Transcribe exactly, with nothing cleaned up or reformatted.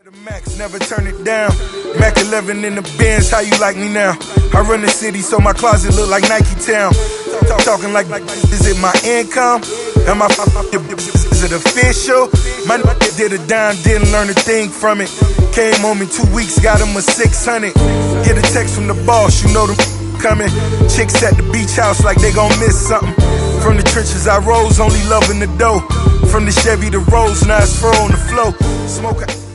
The Max, never turn it down. Mac eleven in the Benz, how you like me now? I run the city, so my closet look like Nike Town. Talk, talking like, is it my income? Am I, is it official? My nigga did a dime, didn't learn a thing from it. Came home in two weeks, got him a six hundred. Get a text from the boss, you know them coming. Chicks at the beach house like they gon' miss something. From the trenches I rose, only loving the dough. From the Chevy to Rolls, now it's fur on the flow. Smoke.